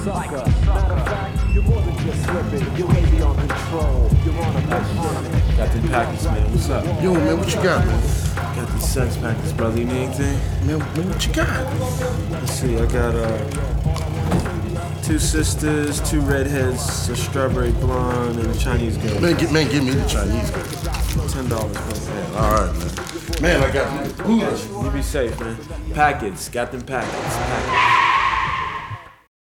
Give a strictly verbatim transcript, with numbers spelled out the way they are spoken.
sucker. Matter of fact, you're more than just slipping. You may be on control. You're on a mission. Got them packets, man. What's up? Yo, man, what you got, man? Got these sex packets, brother. You need anything? Man, man, what you got? Let's see. I got uh, two sisters, two redheads, a strawberry blonde, and a Chinese girl. Man, get, man, give me the Chinese girl. Ten dollars, bro. All right, man. Man, I got you. You be safe, man. Packets. Got them packets. Packets.